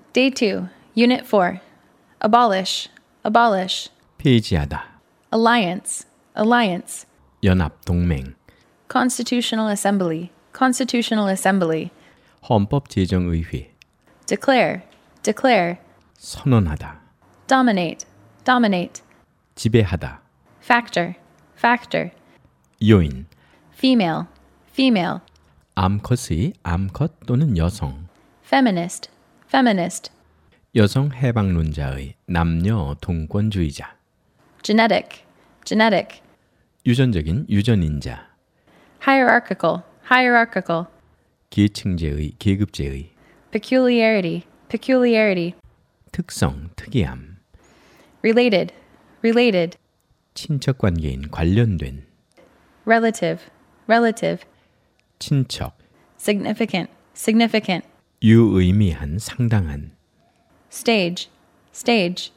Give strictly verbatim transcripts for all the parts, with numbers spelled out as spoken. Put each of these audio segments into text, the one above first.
Day two, Unit four. Abolish, abolish. 폐지하다. Alliance, alliance. 연합, 동맹. Constitutional Assembly, constitutional assembly. 헌법제정의회. Declare, declare. 선언하다. Dominate, dominate. 지배하다. Factor, factor. 요인. Female, female. 암컷의 암컷 또는 여성. Feminist, feminist. 여성 해방론자의 남녀 동권주의자. Genetic, genetic. 유전적인 유전인자. Hierarchical, hierarchical. 계층제의 계급제의. Peculiarity, peculiarity. 특성 특이함. Related, related. 친척관계인 관련된. Relative, relative. 친척. Significant, significant. 유의미한 상당한. Stage, stage.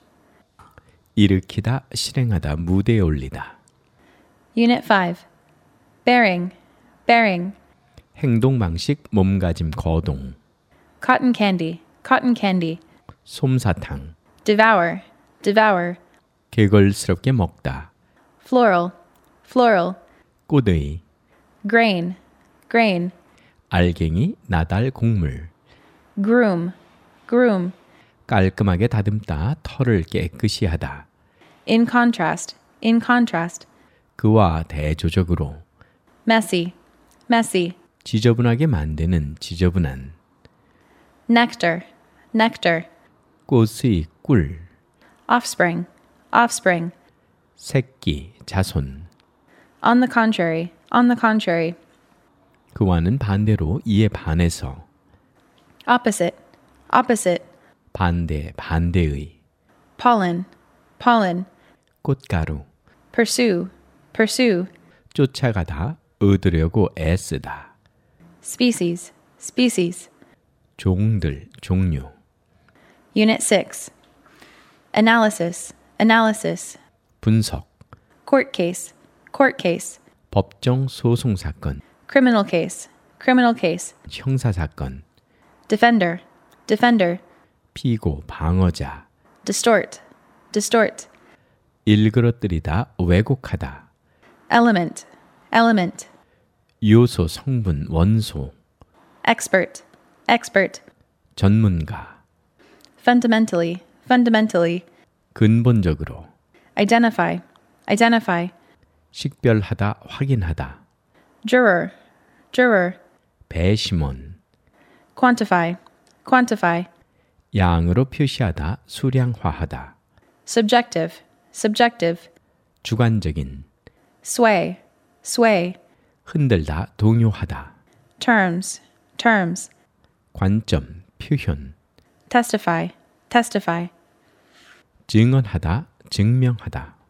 일으키다 실행하다 무대에 올리다. Unit five. Bearing, bearing. 행동 방식 몸가짐 거동. Cotton candy, cotton candy. 솜사탕. Devour, devour. 개걸스럽게 먹다. Floral, floral. 꽃의. Grain, grain. 알갱이 나달 곡물. Groom, groom. 깔끔하게 다듬다 털을 깨끗이 하다. In contrast, in contrast. 그와 대조적으로. Messy, messy. 지저분하게 만드는 지저분한. Nectar, nectar. 꽃의 꿀. Offspring, offspring. 새끼 자손. On the contrary, on the contrary. 그와는 반대로 이에 반해서. Opposite, opposite. 반대 반대의. Pollen, pollen. 꽃가루. Pursue, pursue. 쫓아가다 얻으려고 애쓰다. Species, species. 종들 종류. Unit six. Analysis, analysis. 분석. Court case, court case. 법정 소송 사건. Criminal case, criminal case. 형사 사건. Defender, defender. 피고 방어자. Distort, distort. 일그러뜨리다 왜곡하다. Element, element. 요소 성분 원소. Expert, expert. 전문가. Fundamentally, fundamentally. 근본적으로. Identify, identify. 식별하다 확인하다. Juror, juror. 배심원. Quantify, quantify. 양으로 표시하다 수량화하다. Subjective, subjective. 주관적인. Sway, sway. 흔들다 동요하다. Terms, terms. 관점 표현. Testify, testify. 증언하다 증명하다.